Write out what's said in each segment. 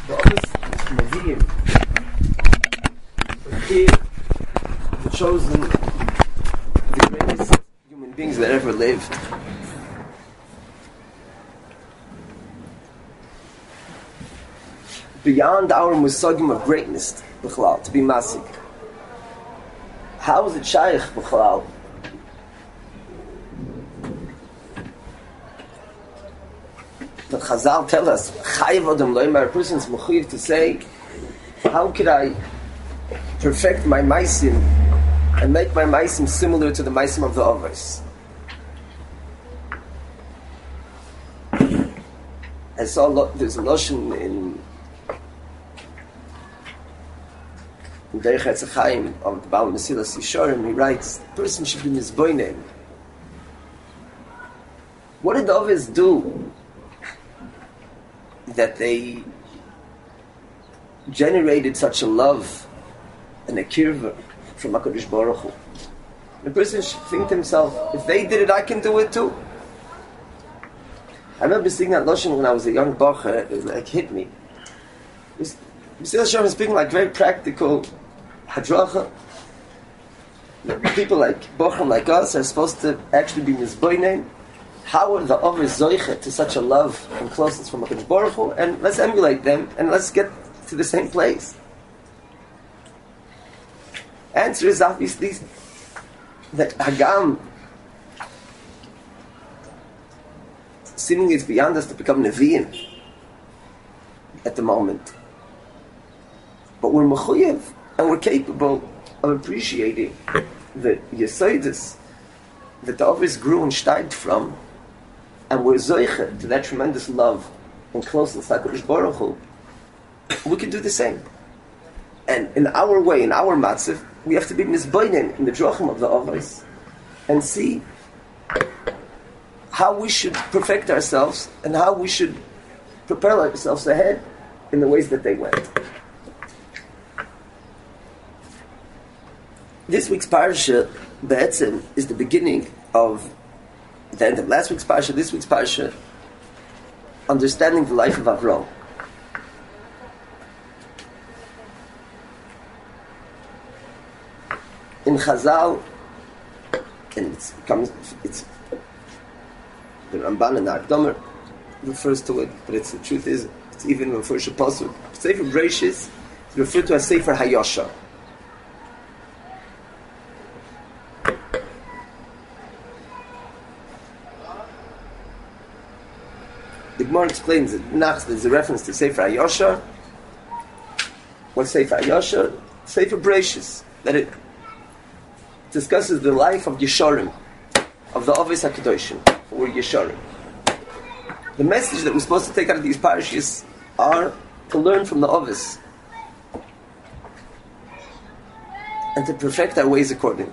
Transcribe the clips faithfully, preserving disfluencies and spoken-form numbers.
Nevi'im, here, the chosen, the greatest human beings that ever lived. Beyond our musagim of greatness, b'chalal, to be masig. How is it shaykh b'chalal? The Chazal tell us, chayiv adam loymar, a person's mechuyev to say, how could I perfect my maisim and make my maisim similar to the maisim of the others? I saw a lot, there's a notion in in Derech Chaim of the Baal Mesilas Yesharim. He writes, the person should be mizboinem. What did the others do that they generated such a love and a kirva from HaKadosh Baruch Hu? The person should think to himself, if they did it, I can do it too. I remember seeing that Lashon when I was a young bacher. It like hit me. Mesilas Yesharim is speaking like very practical hadracha. People like bachrim like us are supposed to actually be mizboinem. How are the others zoiche to such a love and closeness from HaKadosh Baruch Hu? And let's emulate them and let's get to the same place. Answer is obviously that Hagam seemingly it's beyond us to become Nevi'im at the moment. But we're mechuyev and we're capable of appreciating the Yesodis that the others grew and steiged from, and we're zoiche to that tremendous love and closeness to HaKadosh Baruch Hu. We can do the same. And in our way, in our matzav, we have to be mizboinen in the drachim of the others and see how we should perfect ourselves and how we should propel ourselves ahead in the ways that they went. This week's parasha, Be'etzim, is the beginning of the end of last week's parasha, this week's parasha, understanding the life of Avram. In Chazal, and it comes, it's the Ramban and the Akdomer refers to it, but it's the truth is, it's even refers to Pasuk. Sefer Bereshis is referred to as Sefer Hayosha. The Gemara explains that Nach is a reference to Sefer Hayosha. What's Sefer Hayosha? Sefer Bereshis, that it discusses the life of Yesharim, of the Avos HaKadoshim, or Yesharim. The message that we're supposed to take out of these parashas are to learn from the Avos and to perfect our ways accordingly.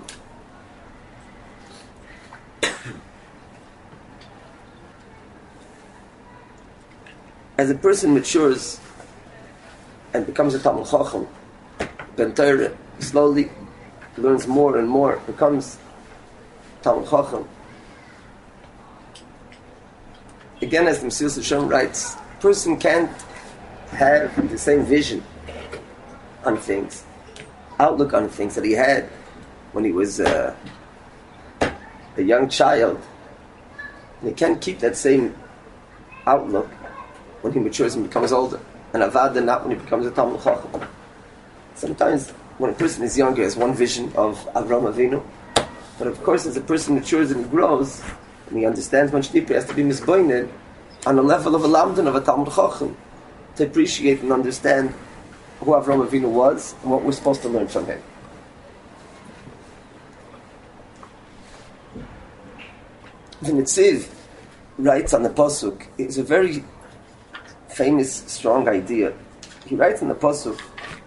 As a person matures and becomes a Talmid Chacham, Ben Torah slowly learns more and more, becomes Talmid Chacham. Again, as the Mesilas Yesharim writes, a person can't have the same vision on things, outlook on things that he had when he was uh, a young child. And he can't keep that same outlook when he matures and becomes older. And avada not when he becomes a Talmid Chacham. Sometimes when a person is younger, he has one vision of Avram Avinu. But of course, as a person matures and grows, and he understands much deeper, he has to be misboined on the level of a lamdan, of a Talmid Chacham, to appreciate and understand who Avram Avinu was and what we're supposed to learn from him. The Netziv writes on the Pasuk, it's a very famous, strong idea. He writes in the Pasuk,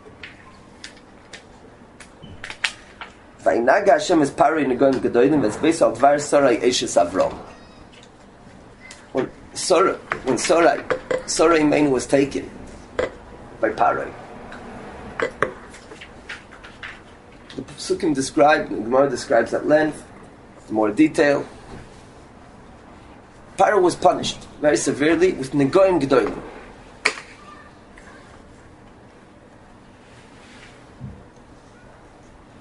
Vaynaga Hashem es Paroi Negoim Gedolim v'ezbeis al dvar Sarai Eshes Avram. When Sarai, when Sarai, Sarai Main was taken by Paroi, the Pesukim describe, the Gemara describes at length, in more detail. Paroi was punished very severely with Negoim Gedolim.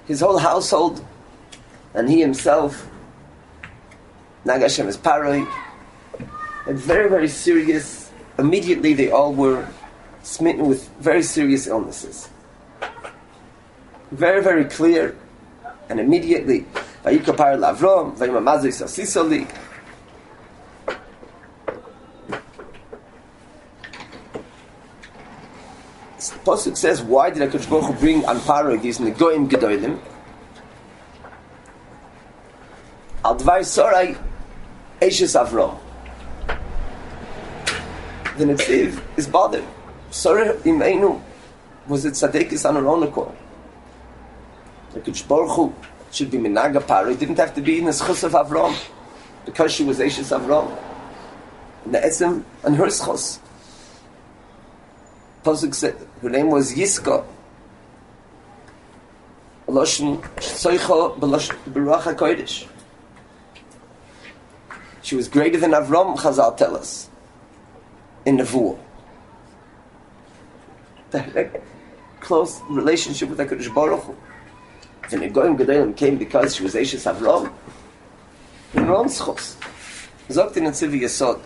his whole household, and he himself, Nagashem is Paroi, and very, very serious. Immediately they all were smitten with very serious illnesses. Very, very clear, and immediately, Vayikapar Lavrom, Vayimamazu Sasisoli. Pasuk says, why did HaKadosh Baruch Hu bring on Paroi these Negoim Gedolim? Al Dvar Sorai Eishes Avrom. The Netziv is bothered. Sorai Imeinu was it Tzadekis on her own accord. HaKadosh Baruch Hu should be Minaga Paroi. It didn't have to be in the Schus of Avrom because she was Eishes Avrom. And the Etzem and her Schus. Pasuk said her name was Yiska. Loshen Soicha B'Ruach HaKodesh. She was greater than Avram, Chazal tell us, in Nevuah. The close relationship with HaKadosh Baruch Hu. The Negoim Gedolim came because she was Eishes Avram. In her own schos. Zogt in Tzivi Yesod.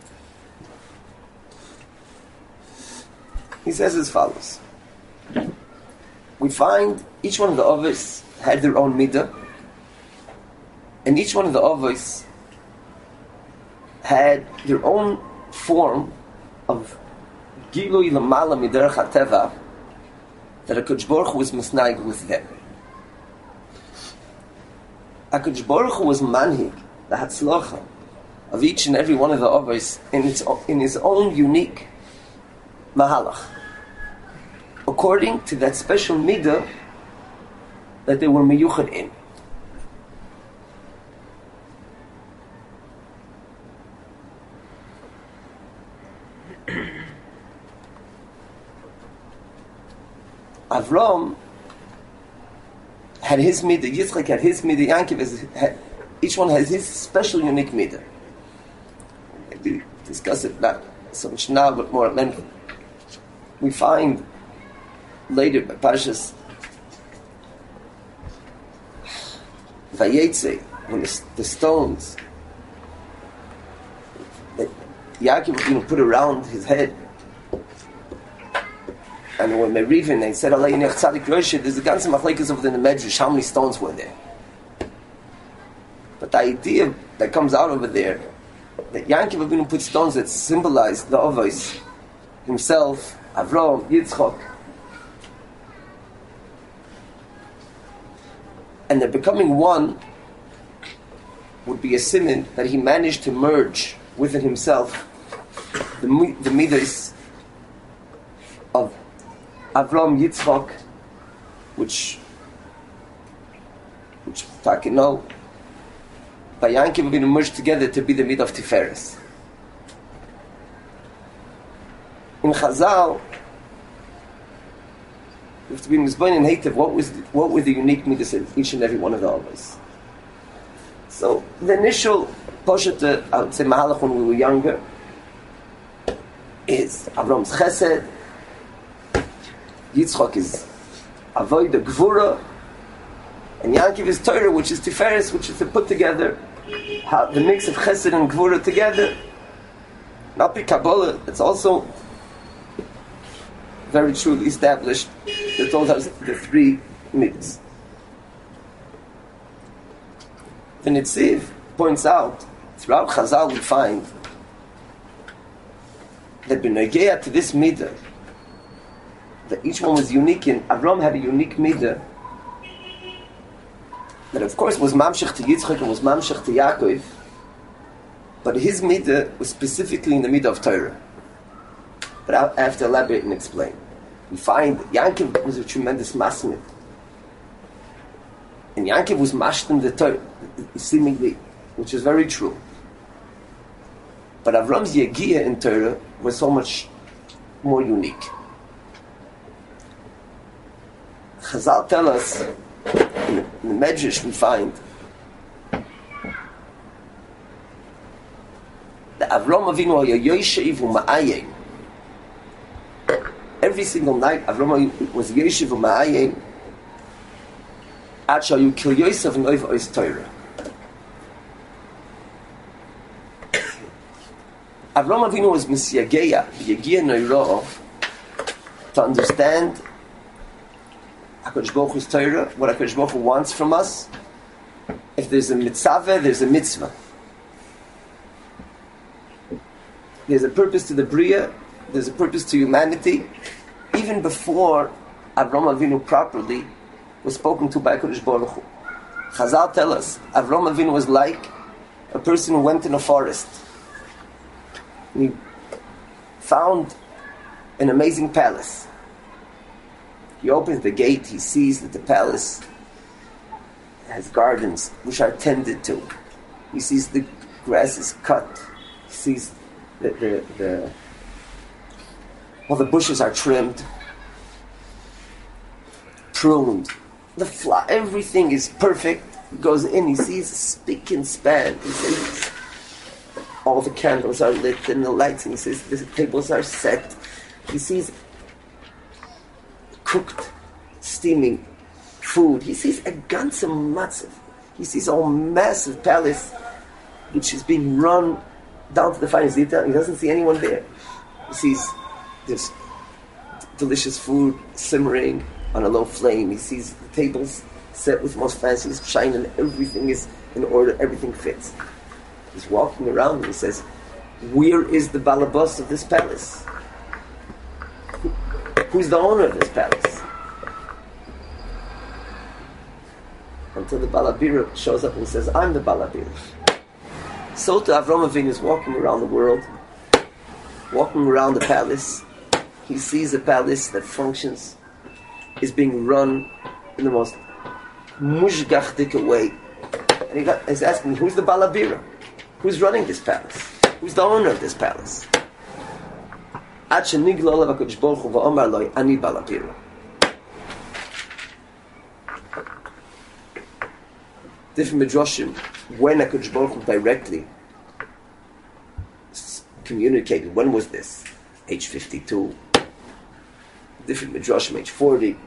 He says as follows. We find each one of the Avos had their own midah, and each one of the Avos had their own form of Gilui Lamala Miderech HaTeva that HaKadosh Baruch Hu was misnaig with them. HaKadosh Baruch Hu was manhig, the Hatzlacha of each and every one of the Avos in, its, in his own unique mahalach, according to that special midah that they were meyuchad in. Avram had his midah, Yitzchak had his midah, Yankiv has, had, each one has his special unique midah. We discuss it not so much now, but more at length. We find later by Parshas Vayetze, when the, the stones that Yaakov was going to put around his head, and when Merivin, they said, Allah Yinech Tzadik Roshid, there's a ganze machlekes over the Medrash, how many stones were there? But the idea that comes out over there, that Yaakov was going to put stones that symbolize the Avos, himself, Avram, Yitzchak, and they're becoming one, would be a siman that he managed to merge within himself the, the midas of Avram, Yitzchak, which which you know by Yankiv are going to merge together to be the midah of Tiferes. In Chazal, we have to be mizbein and hatev. What was the, what were the unique midas of each and every one of the others? So the initial poshet, I would say mahalach when we were younger, is Avram's chesed. Yitzchak is avodah gvura, and Yankiv is Torah, which is Tiferes, which is to put together how the mix of chesed and gvura together. Not be Kabbalah. It's also very truly established that those are the three mitzvahs. The Netziv points out throughout Chazal we find that b'nogea to this midah, that each one was unique, and Avram had a unique midah that of course was mamshech to Yitzchak and was mamshech to Yaakov, but his midah was specifically in the midah of Torah. But I have to elaborate and explain. We find Yaakov was a tremendous masmid, and Yaakov was mashtem the Torah, seemingly, which is very true. But Avram's Yegiya in Torah was so much more unique. Chazal tell us, in the, in the Medrash we find, that Avram Avinu haya yoshev u'ma'ayin. Every single night Avram was yoshev u'ma'ayin, Acha you kill Yosef and over is Torah. Avram Avinu was Messiageya, Yegia Neiro, to understand HaKadosh Baruch Hu's Torah, what HaKadosh Baruch Hu wants from us. If there's a mitzvah, there's a mitzvah. There's a purpose to the Bria, there's a purpose to humanity. Even before Avram Avinu properly was spoken to by HaKadosh Baruch Hu. Chazal tell us, Avram Avinu was like a person who went in a forest. And he found an amazing palace. He opens the gate, he sees that the palace has gardens which are tended to. He sees the grass is cut. He sees the, the, the all the bushes are trimmed, pruned. The fly, everything is perfect. He goes in, he sees a spick and span. He sees all the candles are lit and the lights, and he says the tables are set. He sees cooked, steaming food. He sees a ganze massive. He sees a whole massive palace which is being run down to the finest detail. He doesn't see anyone there. He sees this delicious food simmering on a low flame. He sees the tables set with the most fancy shine, and everything is in order, everything fits. He's walking around and he says, where is the balabas of this palace? Who, who's the owner of this palace? Until the balabira shows up and says, I'm the balabira. So to Avram Avinu is walking around the world, walking around the palace. He sees a palace that functions, is being run in the most mushgachdike way. And he got, he's asking, who's the balabira? Who's running this palace? Who's the owner of this palace? Different midrashim, when HaKadosh Baruch Hu directly communicated, when was this? Age fifty-two. Different midrashim, age forty.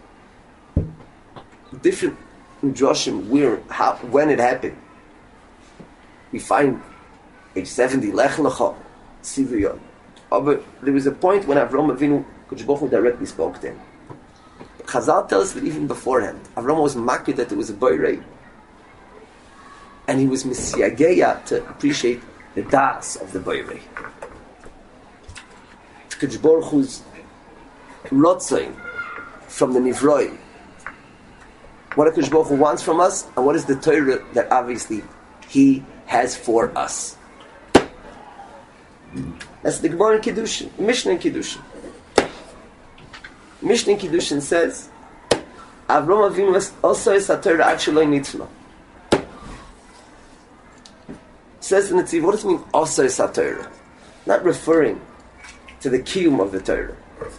Different midrashim, where, how, when it happened. We find age seventy, Lech Lecha, Sivuyon. But there was a point when Avram Avinu, HaKadosh Baruch Hu directly spoke to him. Chazal tells us that even beforehand, Avram was makir that there was a boirei, and he was misiageya to appreciate the das of the boirei. HaKadosh Baruch Hu's rotzain from the nivroim. What HaKadosh Baruch Hu wants from us, and what is the Torah that obviously He has for us. That's the Gemara in Kiddushin, Mishnah in Kiddushin. Mishnah in Kiddushin says, Avram Avinu was also is a Torah actually nitzma. Says the Netziv, what does it mean also is a Torah? Not referring to the kiyum of the Torah.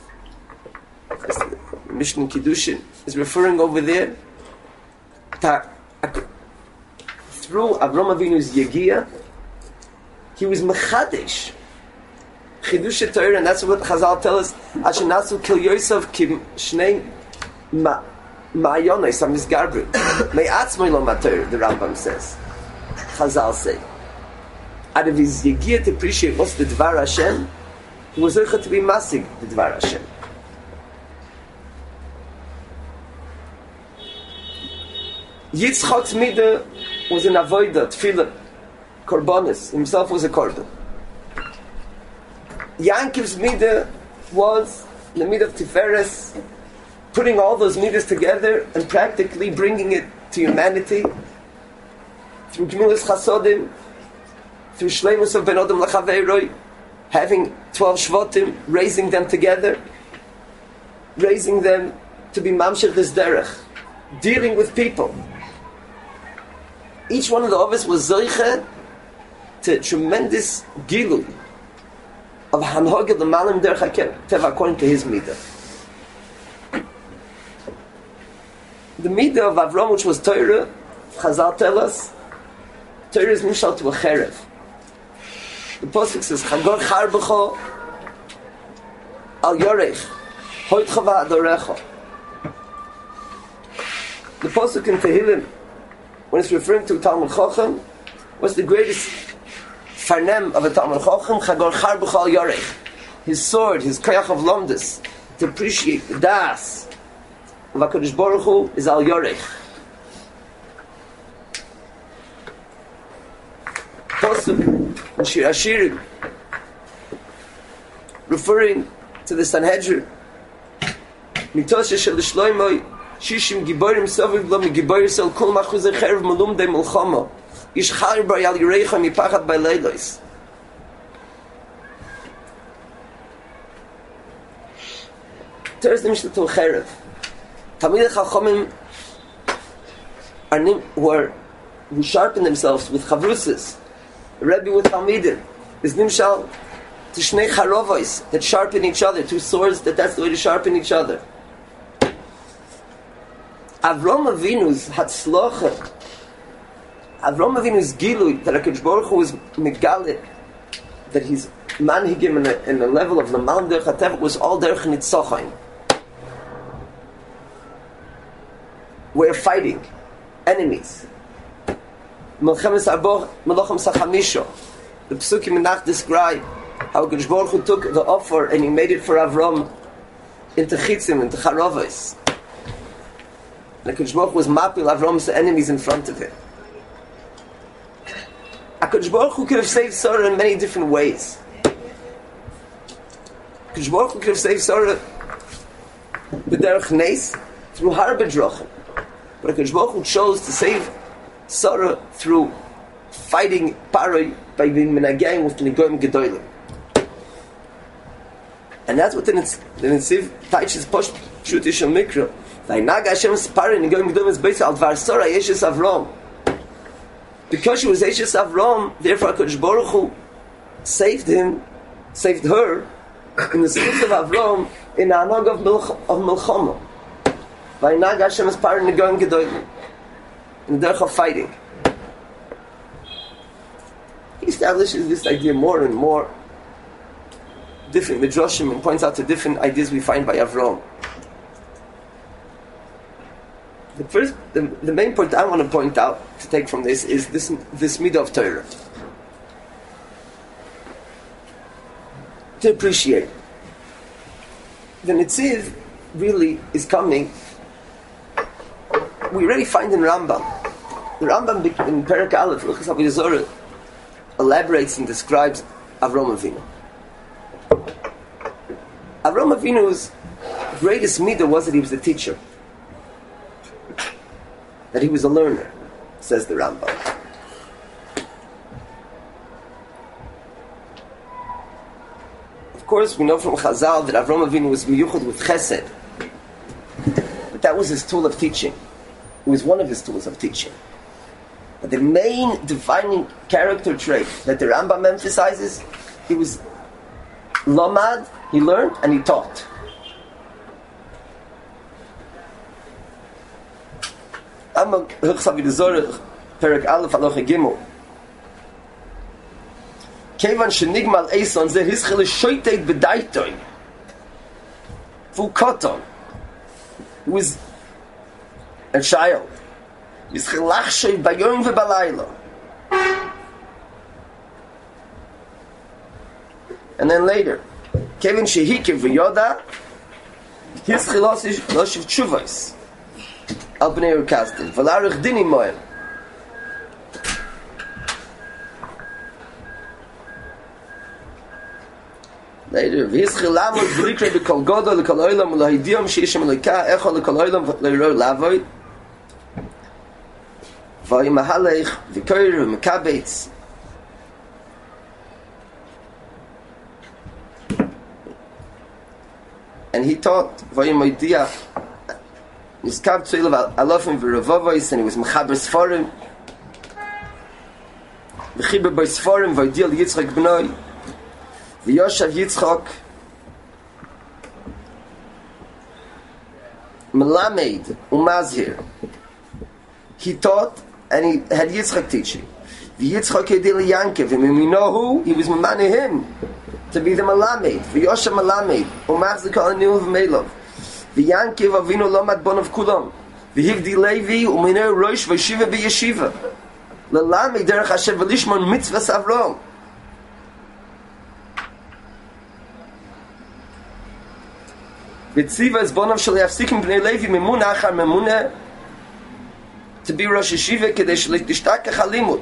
Mishnah in Kiddushin is referring over there to through Avram Avinu's Yegiya, he was mechadesh chidush Torah, and that's what Chazal tell us. Asher nasu kil Yosef kim shnei ma'ayonos hamizgarbrim me'atzmei lo mator. The Rambam says, Chazal say, out of his Yegiya to appreciate what's the Dvar Hashem, he was able to be masig the Dvar Hashem. Yitzchak's midah was an avodah, tefillah, korbanos. Himself was a korban. Yankov's midah was the midah of Tiferes, putting all those midas together and practically bringing it to humanity through Gemilas Chasodim, through Shleimus of Ben Adam Lachaveiroi, having twelve Shvotim, raising them together, raising them to be Mamshech this derech, dealing with people. Each one of the Ovis was Zoiche to tremendous Gilu of Hanhogel the Malim Derech HaTeva according to his Midah. The Midah of Avram, which was Torah, Chazal tell us, Torah is Mishal to a Cherev. The Pasuk says, Chagor Charbecho Al Yorech Hoit Chava Adorecho. The Pasuk in Tehillim, when it's referring to Talmud Chacham, what's the greatest farnem of a Talmud Chacham? Chagor char b'chal yorech. His sword, his koyach of lomdus, to appreciate the das of HaKadosh Baruch Hu is al yorech. Pasuk in Shir Hashirim, referring to the Sanhedrin, Mitosha shel Shloimeh, Shishim giborim soviv lo migiborim sel kol machuzei cherev malum de milchama, ish chayr bar yal yireicha mipachat b'leilos. There's the Mishnah to cherev. Talmidei Chachamim are nim, who are who sharpen themselves with chavrusas. Rebbe with Talmidim is nimshal to shnei charovos that sharpen each other, two swords that that's the way to sharpen each other. Avram Avinu's hatzlocha, Avram Avinu's gilui that HaKadosh Baruch Hu was megalit, that he's manhigim in a, in a level of lamal derech hatev, was all derech nitzochaim. We're fighting enemies. Melchemes Arboch, Melochem Sachamisho. The Pesukim Menach describe how HaKadosh Baruch Hu took the offer and he made it for Avram into chitzim, into charovos. And HaKadosh Baruch Hu was mapil Avram's enemies in front of him. HaKadosh Baruch Hu could have saved Sarah in many different ways. HaKadosh Baruch Hu could have saved Sarah b'derech neis through harbe drochim. But HaKadosh Baruch Hu chose to save Sarah through fighting Paroi by being menagayim with Negoim Gedolim. And that's what the Netziv Taich's Posh Shutish Shel Mikra. Vaynag Hashem's Paroi Negoim Gedolim is based on Dvar Sarah Yeshes Avram. Because she was Yeshes Avram, therefore HaKadosh Baruch Hu saved him, saved her in the spirit of Avram in the Anag of Milchama. Vaynag Hashem's Paroi Negoim Gedolim. In the derech of fighting. He establishes this idea more and more. Different midrashim and points out the different ideas we find by Avram. The first, the, the main point I want to point out to take from this is this this midah of Torah. To appreciate. The Netziv really is coming. We already find in Rambam. The Rambam in Perek Aleph, Luchas Avodah Zarah, elaborates and describes Avram Avinu. Avram Avinu's greatest midah was that he was a teacher. That he was a learner, says the Rambam. Of course, we know from Chazal that Avram Avinu was miyuchad with chesed. But that was his tool of teaching. It was one of his tools of teaching. But the main defining character trait that the Rambam emphasizes, he was lomad, he learned and he taught. Amma Luchas Avodah Zarah, Perek Aleph Halacha Gimel. Kevan shenigmal eison ze hischel shoyteit bedaitoy. Fu koton. He was a child. Hischel lachshay bayom vebalayla. And then later, Kevin Shehike v'yoda, hischel loshiv tshuvos. Al bnei Urkazdin. V'larich dini moel. Later, v'hischel lamot v'likre b'kol godo l'kol oilam u'lohidiyom she'ishem l'ka echo l'kol oilam v'leiro lavoy v'yimahalech v'koyer v'mekabetz. And he taught v'yimaydiya niskab tzuilav alofim v'ravovois, and he was mechaber sforim v'chiber by sforim v'yidiyal Yitzchak b'noi v'yoshav Yitzchak melamed umazhir. He taught and he had Yitzchak teaching. V'Yitzchak yedil Yankev, and we know who he was memane him to be the melamed. V'yoshav melamed umazhir kol aniu v'meilov. V'Yankev Avinu lomad bon of kulam. V'hivdi Levi u'minei rosh v'yeshiva b'yeshiva. L'lamei derech Hashem v'lishmon mitzvahs Avram. V'tziva es bonav shel yafsikim b'nei Levi memuna achar memuna to be Rosh Yeshiva kedei sh'lishtake chalimud.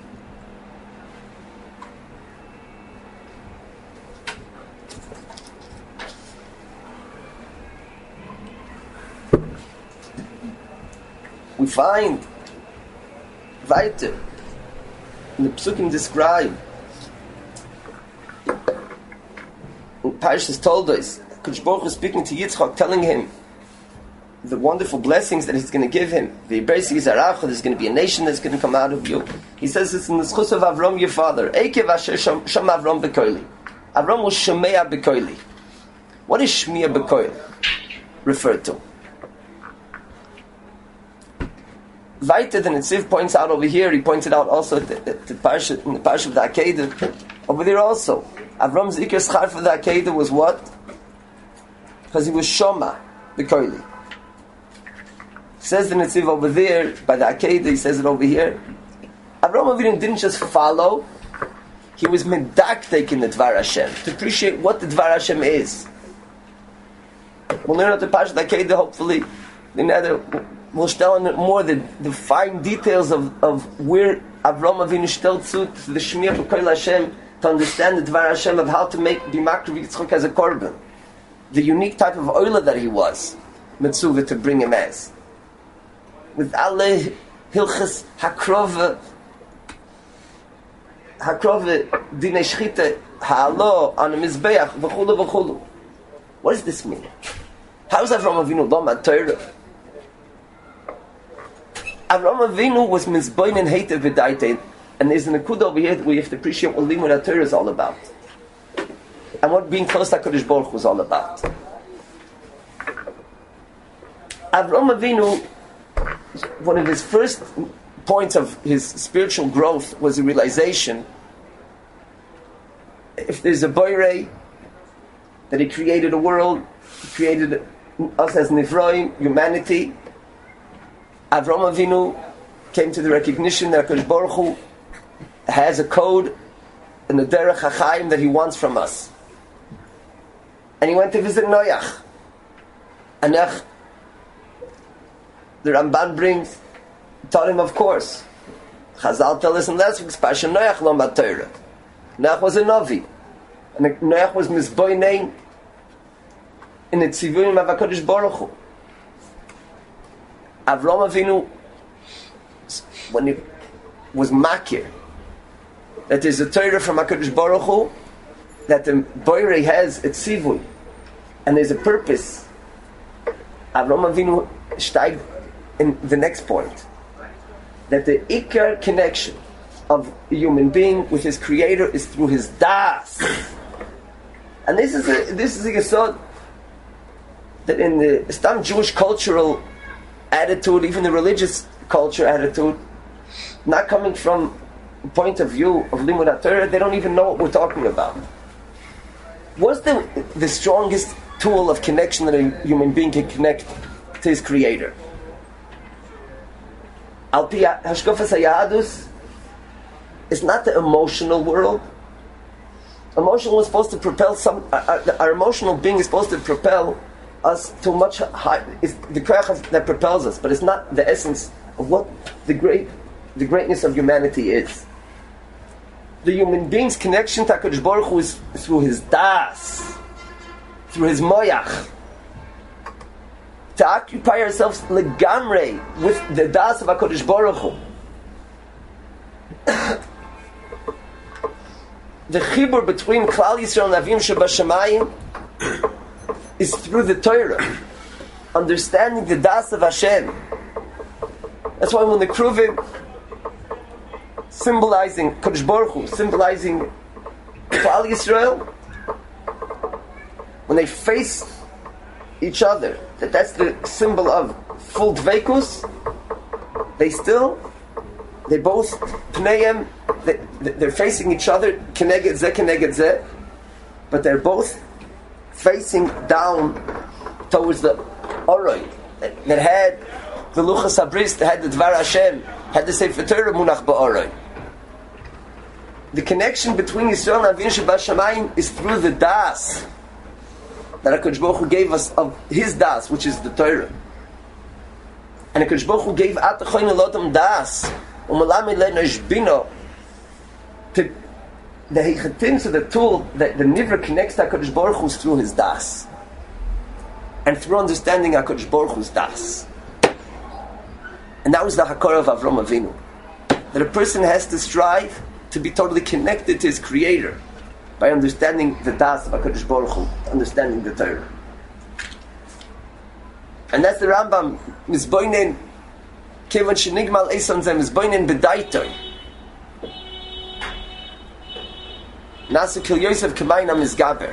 We find weiter in the Psukim describe and Parshas told us Kodesh Baruch Hu is speaking to Yitzchak, telling him the wonderful blessings that he's going to give him. There's going to be a nation that's going to come out of you. He says this in the schus of Avram, your father. Ekev asher sham Avram bekoili. Avram was Shemea bekoili. What is Shemea bekoili referred to? Weiter, the Netziv points out over here, he pointed out also the, the, the parsha, in the parsha of the Akedah, over there also. Avram's Iker Schar for the Akedah was what? Because he was Shoma, the Koili. Says the Netziv over there, by the Akedah, he says it over here. Avram Avinu didn't just follow, he was medaktek in the Dvar Hashem, to appreciate what the Dvar Hashem is. We'll learn at the parsha of the Akedah, hopefully, in other... We'll tell more the, the fine details of, of where Avram Avinu stellt zu to the Shmiya B'Koil Hashem to understand the Dvar Hashem of how to make be Makriv Yitzchak as a korban, the unique type of oila that he was Mitzvah to bring him as with alle Hilchas Hakrove Hakrove Dinei Shchita Ha'alo on a Mizbeach v'chulu v'chulu. What does this mean? How is Avram Avinu Lomad Torah? Avram Avinu was mizboin and hated v'daite, and there's an akud over here that we have to appreciate what Limud HaTorah is all about, and what being close to HaKadosh Baruch Hu is all about. Avram Avinu, one of his first points of his spiritual growth was a realization: if there's a boirei, that he created a world, he created us as Nivroim, humanity. Avram Avinu came to the recognition that HaKadosh Baruch Hu has a code and a derech hachayim that he wants from us. And he went to visit Noach. And Noach, the Ramban brings, taught him, of course. Chazal tell us in last week's Parsha, Noach lo matayra. Noach was a Navi. And Noach was mizboinein in the tzivunim of HaKadosh Baruch Hu. Avram Avinu, when he was makir, that there's a Torah from HaKadosh Baruch Hu, that the boirei has a tzivui, and there's a purpose. Avram Avinu steigt in the next point, that the ikar connection of a human being with his creator is through his das. And this is a, this is a yesod that in the Islam Jewish cultural attitude, even the religious culture attitude, not coming from a point of view of Limud HaTorah, they don't even know what we're talking about. What's the the strongest tool of connection that a human being can connect to his creator? Al pi hashkafas hayadus is not the emotional world. Emotional is supposed to propel some. Our, our emotional being is supposed to propel us to much high. It's the koach that propels us, but it's not the essence of what the great, the greatness of humanity is. The human being's connection to HaKadosh Baruch Hu is through his das, through his moyach. To occupy ourselves legamrei with the das of HaKadosh Baruch Hu. The chibur between Klal Yisrael and Avim Shebashamayim is through the Torah, understanding the das of Hashem. That's why when the Kruvim, symbolizing Kodesh Baruch Hu, symbolizing Klal Yisrael, when they face each other, that that's the symbol of full dveikus, they still, they both, pneim, they, they're facing each other, keneged zeh, keneged zeh, but they're both facing down towards the Oroi, that had the Luchas HaBris had the Dvar Hashem, had the Sefer Torah Munach Ba'oroi. The connection between Yisrael and Avinu Shebashamayim is through the Das that HaKadosh Baruch Hu gave us of His Das, which is the Torah. And HaKadosh Baruch Hu gave At Achoin Elodam Das, Umalamed Leno Ishbino, to the Heichatim, to the tool that the Nivra connects to HaKadosh Baruch Hu through His Das. And through understanding HaKadosh Baruch Hu's Das. And that was the Hakara of Avram Avinu. That a person has to strive to be totally connected to his Creator by understanding the Das of HaKadosh Baruch Hu, understanding the Torah. And that's the Rambam, Mizboinen, Kevan Shenigmal Eson Zem, Mizboinen Bedaitoi. Nasa Kil Yosef Kemaina Mizgaber.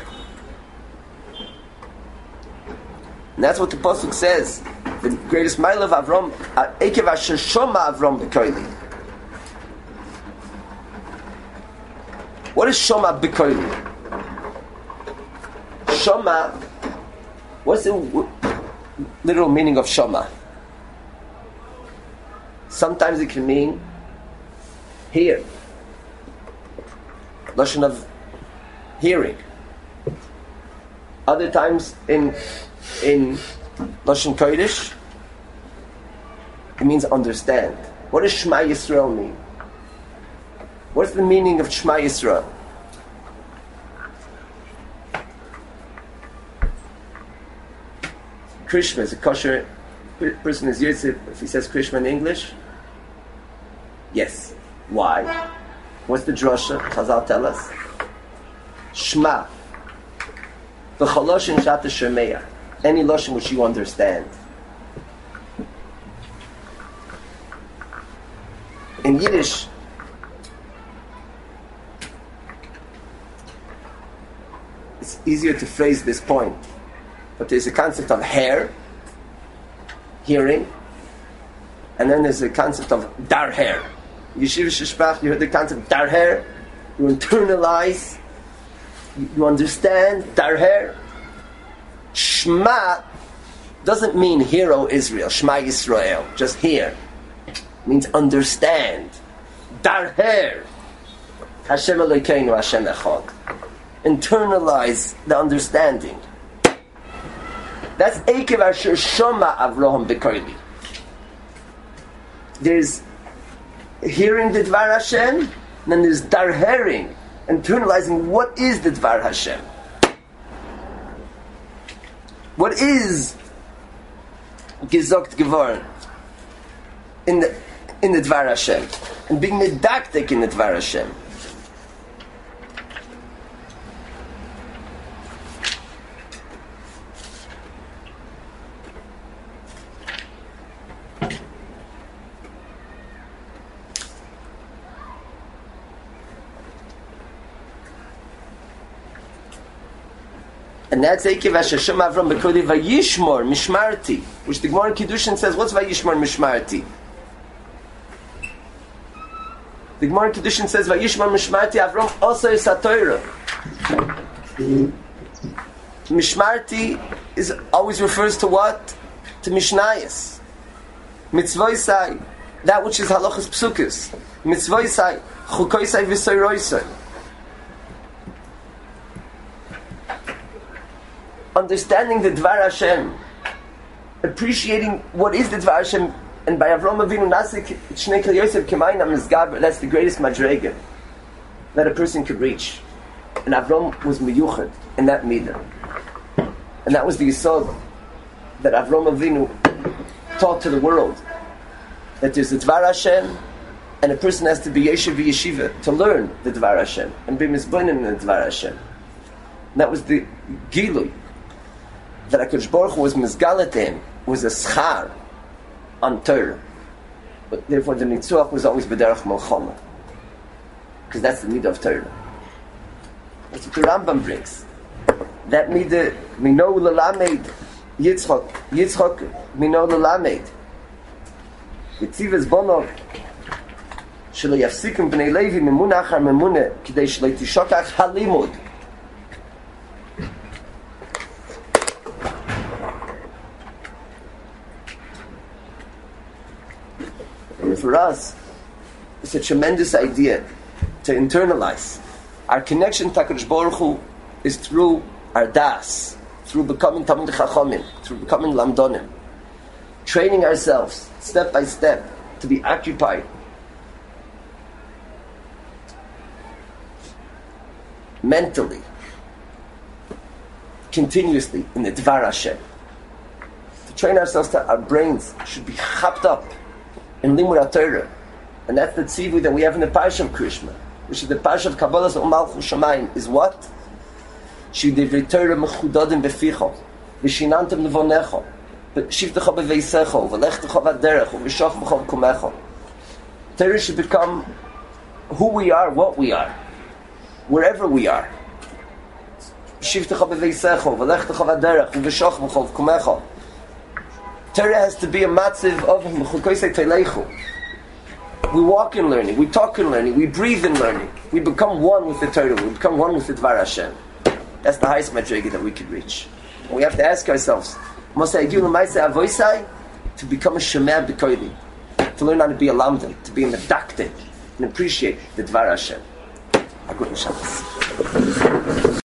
And that's what the Pasuk says. The greatest mile of Avram, Ekev Asher Shoma Avram B'Koili. What is Shoma B'Koili? Shoma, what's the w- literal meaning of Shoma? Sometimes it can mean hear. Lashon of hearing. Other times in in Lashon Kodesh, it means understand. What does Shema Yisrael mean? What's the meaning of Shema Yisrael? Krishma is a kosher person is Yosef if he says Krishma in English? Yes. Why? What's the drasha? Chazal tell us. Shema. V'chaloshin shata shemeya. Any lashon which you understand. In Yiddish, it's easier to phrase this point, but there's a concept of hair, hearing, and then there's a concept of dar hair. Yeshiva Sheshbach, you heard the concept dar hair, you internalize, you, you understand dar hair. Shema doesn't mean hear, O Israel, Shema Yisrael, just hear. It means understand. Darher, Hashem Elokeinu, Hashem Echad. Internalize the understanding. That's Ekev Asher Shoma Avraham B'Koili. There's hearing the Dvar Hashem, and then there's darhering, internalizing what is the Dvar Hashem. What is gesagt geworden in the in the Dvar Hashem, and being medactic in the Dvar Hashem? And that's Ekev Asher Shema Avram B'Koili Vayishmor Mishmarti, which the Gemara in Kiddushin says, what's Vayishmor Mishmarti? The Gemara in Kiddushin says, Vayishmor Mishmarti Avram also is HaTorah. Mishmarti is always refers to what? To Mishnayos. Mitzvoisai, that which is halachas psukas. Mitzvoisai, chukoisai v'soiroisai. Understanding the Dvar Hashem, appreciating what is the Dvar Hashem, and by Avram Avinu Nasik Shnei Kol Yosef Kemaina Mizgaber, that's the greatest madrega that a person could reach. And Avram was miyuchad in that midah, and that was the yisod that Avram Avinu taught to the world, that there's the Dvar Hashem, and a person has to be yeshiv v'yeshiva to learn the Dvar Hashem and be mizboinen in the Dvar Hashem. And that was the gilui that HaKadosh Baruch Hu was mizgalet to him, was a schar on Torah. But therefore the nitzuach was always b'derech malchama, because that's the midah of Torah. That's what the Rambam brings. That midah, mino l'lamed Yitzchok, Yitzchok mino l'lamed Yitzivas bono shelo yafsikim b'nei Levi memuna achar memuna kidei shelo tishokach halimud. And for us, it's a tremendous idea to internalize. Our connection to HaKadosh Baruch Hu is through our das, through becoming Talmidei Chachamim, through becoming Lamdonim, training ourselves step by step to be occupied mentally, continuously in the Dvar Hashem. To train ourselves to our brains should be chapped up in Limud HaTorah, and that's the tzivui that we have in the Parsha of Krishma, which is the Parsha of Kabbalas U'Malchus Shamayim, is what? Sh'divrei Torah mechudadim beficha, v'shinantam levonecha, v'shivtecha b'veisecha, v'lechtecha v'derech, v'shachmecha v'kumecha. Torah should become who we are, what we are, wherever we are. Shivtecha b'veisecha, v'lechtecha v'derech, v'shachmecha v'kumecha. Torah has to be a matziv of mechukoisei teileichu. We walk in learning, we talk in learning, we breathe in learning. We become one with the Torah, we become one with the Dvar Hashem. That's the highest madrega that we could reach. And we have to ask ourselves, must I do l'maaseh avoisai? To become a shemeh b'koili, to learn how to be a lamdan, to be a medakte, and appreciate the Dvar Hashem. A good Shabbos.